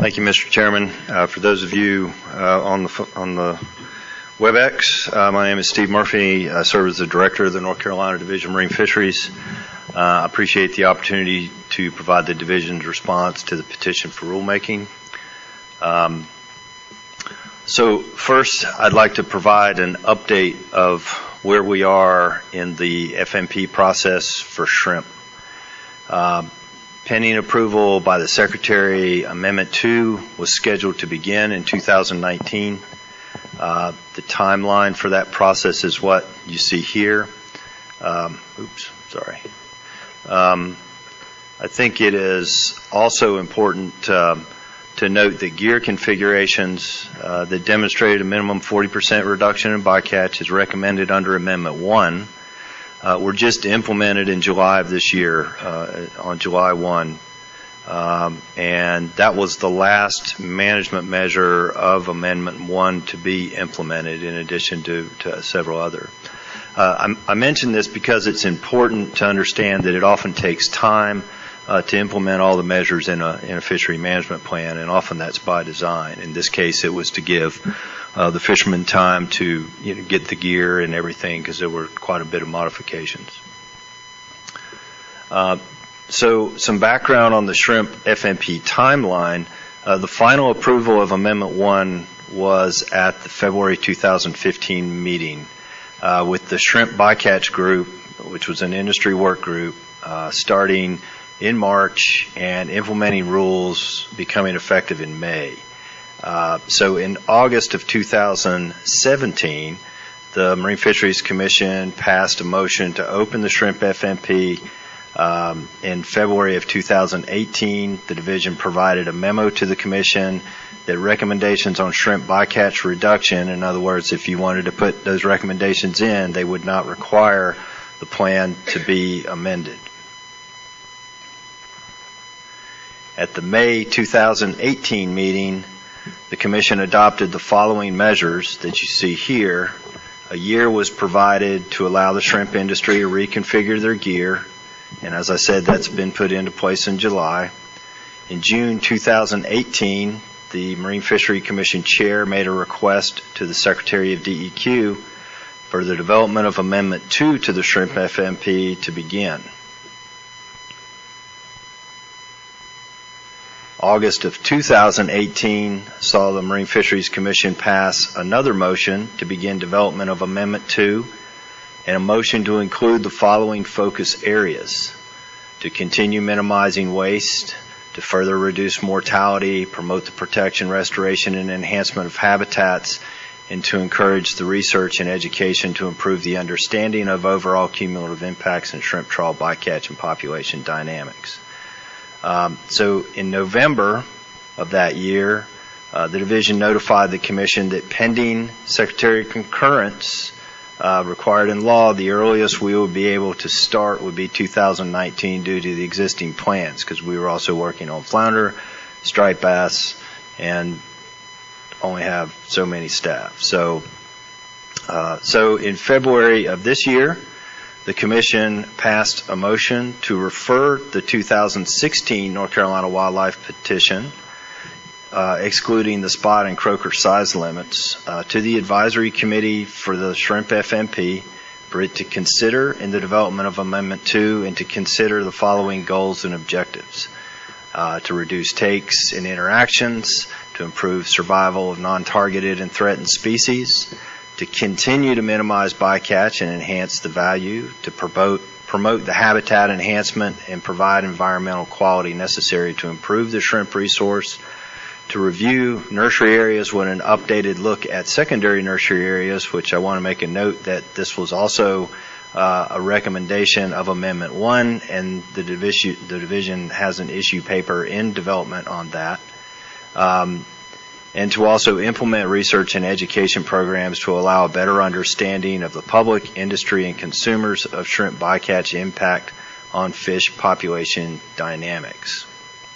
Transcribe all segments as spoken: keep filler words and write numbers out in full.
Thank you, Mister Chairman. Uh, for those of you uh, on the on the WebEx, uh, my name is Steve Murphy. I serve as the Director of the North Carolina Division of Marine Fisheries. Uh, I appreciate the opportunity to provide the Division's response to the petition for rulemaking. Um, so first, I'd like to provide an update of where we are in the F M P process for shrimp. Uh, pending approval by the Secretary, Amendment two was scheduled to begin in two thousand nineteen. Uh, the timeline for that process is what you see here. Um, oops, sorry. Um, I think it is also important uh, to note that gear configurations uh, that demonstrated a minimum forty percent reduction in bycatch as recommended under Amendment one uh, were just implemented in July of this year, uh, on July first. Um, and that was the last management measure of Amendment one to be implemented, in addition to, to several other. Uh, I, I mention this because it's important to understand that it often takes time uh, to implement all the measures in a, in a fishery management plan, and often that's by design. In this case, it was to give uh, the fishermen time to you know, get the gear and everything, because there were quite a bit of modifications. Uh, So some background on the shrimp F M P timeline. Uh, the final approval of Amendment one was at the February two thousand fifteen meeting uh, with the shrimp bycatch group, which was an industry work group, uh, starting in March and implementing rules becoming effective in May. Uh, so in August of two thousand seventeen, the Marine Fisheries Commission passed a motion to open the shrimp F M P. Um, in February of two thousand eighteen, the division provided a memo to the Commission that recommendations on shrimp bycatch reduction, in other words, if you wanted to put those recommendations in, they would not require the plan to be amended. At the May two thousand eighteen meeting, the Commission adopted the following measures that you see here. A year was provided to allow the shrimp industry to reconfigure their gear. And as I said, that's been put into place in July. In June two thousand eighteen, the Marine Fishery Commission Chair made a request to the Secretary of D E Q for the development of Amendment two to the shrimp F M P to begin. August of two thousand eighteen saw the Marine Fisheries Commission pass another motion to begin development of Amendment two, and a motion to include the following focus areas: to continue minimizing waste, to further reduce mortality, promote the protection, restoration, and enhancement of habitats, and to encourage the research and education to improve the understanding of overall cumulative impacts in shrimp trawl bycatch and population dynamics. Um, so in November of that year, uh, the division notified the Commission that pending Secretary concurrence Uh, required in law, the earliest we would be able to start would be two thousand nineteen due to the existing plans, because we were also working on flounder, striped bass, and only have so many staff. So, uh, so in February of this year, the Commission passed a motion to refer the two thousand sixteen North Carolina Wildlife Petition, Uh, excluding the spot and croaker size limits, uh, to the Advisory Committee for the Shrimp F M P for it to consider in the development of Amendment two, and to consider the following goals and objectives: uh, to reduce takes and interactions, to improve survival of non-targeted and threatened species, to continue to minimize bycatch and enhance the value, to promote, promote the habitat enhancement and provide environmental quality necessary to improve the shrimp resource, to review nursery areas with an updated look at secondary nursery areas, which I want to make a note that this was also uh, a recommendation of Amendment one, and the division, the division has an issue paper in development on that. Um, and to also implement research and education programs to allow a better understanding of the public, industry, and consumers of shrimp bycatch impact on fish population dynamics.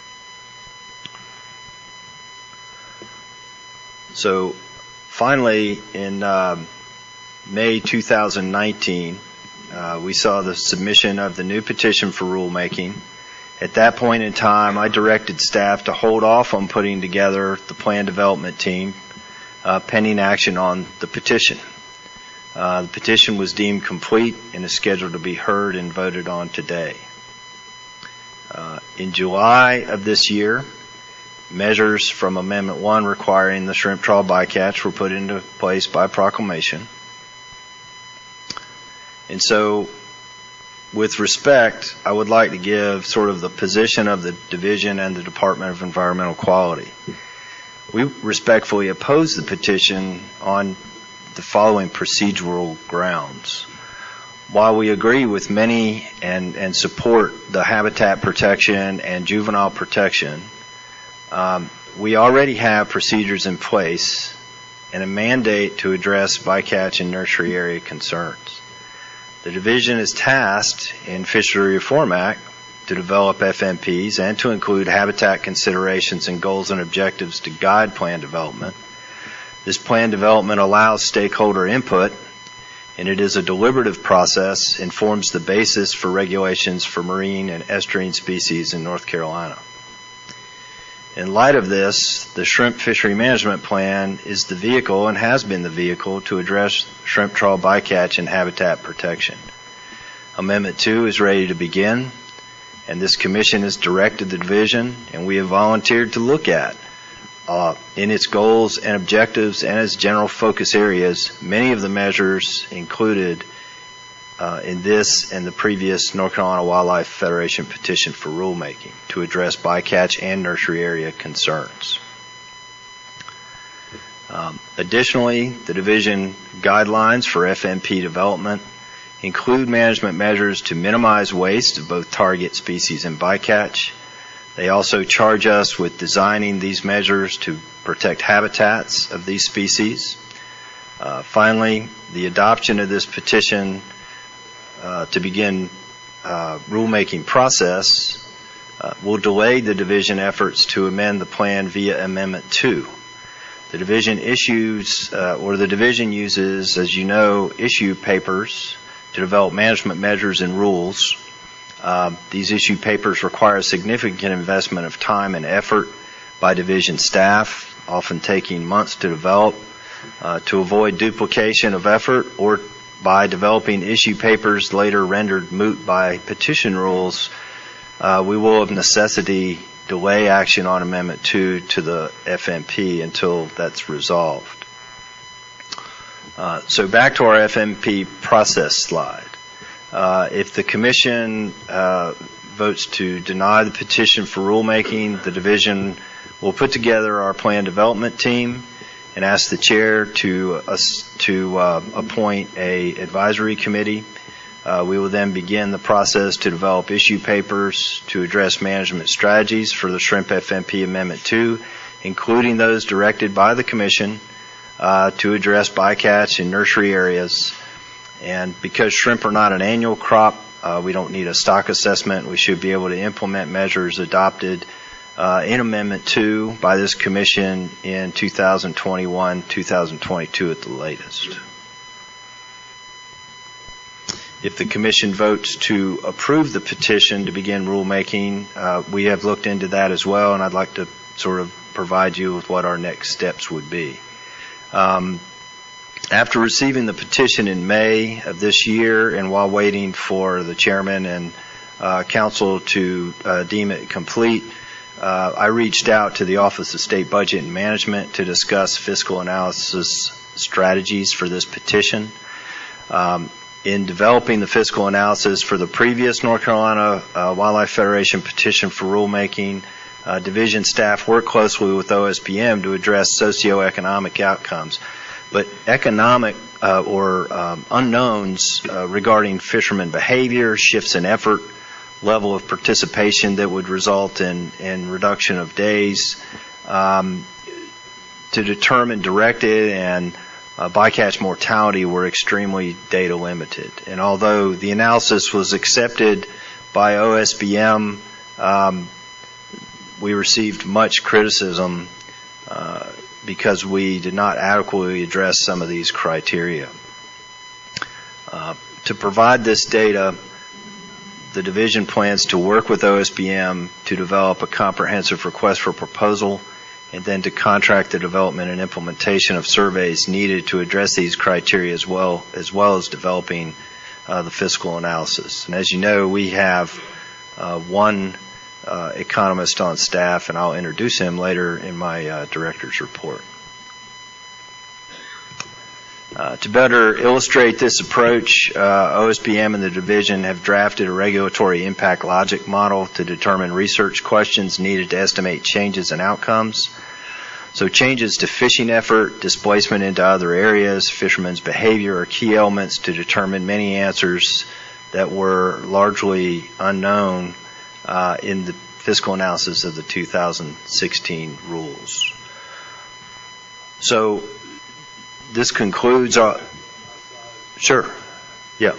So finally, in uh, May two thousand nineteen, uh, we saw the submission of the new petition for rulemaking, At that point in time, I directed staff to hold off on putting together the plan development team uh, pending action on the petition. Uh, the petition was deemed complete and is scheduled to be heard and voted on today. Uh, in July of this year, measures from Amendment one requiring the shrimp trawl bycatch were put into place by proclamation. And so, with respect, I would like to give sort of the position of the division and the Department of Environmental Quality. We respectfully oppose the petition on the following procedural grounds. While we agree with many and, and support the habitat protection and juvenile protection, um, we already have procedures in place and a mandate to address bycatch and nursery area concerns. The division is tasked in Fishery Reform Act to develop F M Ps and to include habitat considerations and goals and objectives to guide plan development. This plan development allows stakeholder input, and it is a deliberative process, informs the basis for regulations for marine and estuarine species in North Carolina. In light of this, the Shrimp Fishery Management Plan is the vehicle and has been the vehicle to address shrimp trawl bycatch and habitat protection. Amendment two is ready to begin, and this commission has directed the division, and we have volunteered to look at uh, in its goals and objectives and its general focus areas many of the measures included Uh, in this and the previous North Carolina Wildlife Federation petition for rulemaking to address bycatch and nursery area concerns. Um, additionally, the division guidelines for F M P development include management measures to minimize waste of both target species and bycatch. They also charge us with designing these measures to protect habitats of these species. Uh, finally, the adoption of this petition Uh, to begin uh, rulemaking process uh, will delay the division efforts to amend the plan via Amendment two. The division issues, uh, or the division uses, as you know, issue papers to develop management measures and rules. Uh, these issue papers require a significant investment of time and effort by division staff, often taking months to develop. Uh, to avoid duplication of effort or by developing issue papers later rendered moot by petition rules, uh, we will of necessity delay action on Amendment two to the F M P until that's resolved. Uh, so back to our F M P process slide. Uh, if the Commission uh, votes to deny the petition for rulemaking, the division will put together our plan development team and ask the chair to uh, to uh, appoint a advisory committee. Uh, we will then begin the process to develop issue papers to address management strategies for the Shrimp F M P Amendment two, including those directed by the Commission uh, to address bycatch in nursery areas. And because shrimp are not an annual crop, uh, we don't need a stock assessment. We should be able to implement measures adopted Uh, in Amendment two by this Commission in two thousand twenty-one, two thousand twenty-two at the latest. If the Commission votes to approve the petition to begin rulemaking, uh, we have looked into that as well, and I'd like to sort of provide you with what our next steps would be. Um, after receiving the petition in May of this year, and while waiting for the chairman and uh, council to uh, deem it complete, Uh, I reached out to the Office of State Budget and Management to discuss fiscal analysis strategies for this petition. Um, in developing the fiscal analysis for the previous North Carolina uh, Wildlife Federation petition for rulemaking, uh, division staff worked closely with O S P M to address socioeconomic outcomes. But economic uh, or um, unknowns uh, regarding fishermen behavior, shifts in effort, level of participation that would result in, in reduction of days um, to determine directed and uh, bycatch mortality were extremely data limited. And although the analysis was accepted by O S B M, um, we received much criticism uh, because we did not adequately address some of these criteria. Uh, to provide this data, the division plans to work with O S B M to develop a comprehensive request for proposal and then to contract the development and implementation of surveys needed to address these criteria as well as well as developing uh, the fiscal analysis. And as you know, we have uh, one uh, economist on staff, and I'll introduce him later in my uh, director's report. Uh, to better illustrate this approach, uh, O S B M and the division have drafted a regulatory impact logic model to determine research questions needed to estimate changes in outcomes. So changes to fishing effort, displacement into other areas, fishermen's behavior are key elements to determine many answers that were largely unknown uh, in the fiscal analysis of the two thousand sixteen rules. So this concludes our, sure, yeah.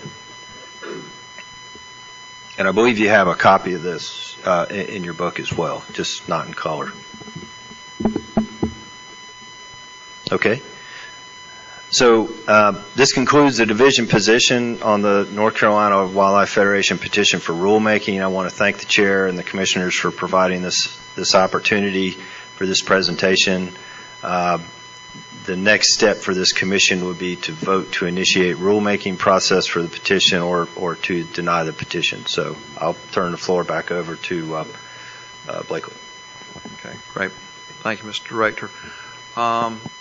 And I believe you have a copy of this uh, in, in your book as well, just not in color. Okay. So uh, this concludes the division position on the North Carolina Wildlife Federation petition for rulemaking. I want to thank the chair and the commissioners for providing this, this opportunity for this presentation. Uh, The next step for this commission would be to vote to initiate rulemaking process for the petition or, or to deny the petition. So I'll turn the floor back over to uh, uh, Blakely. Okay, great. Thank you, Mister Director. Um,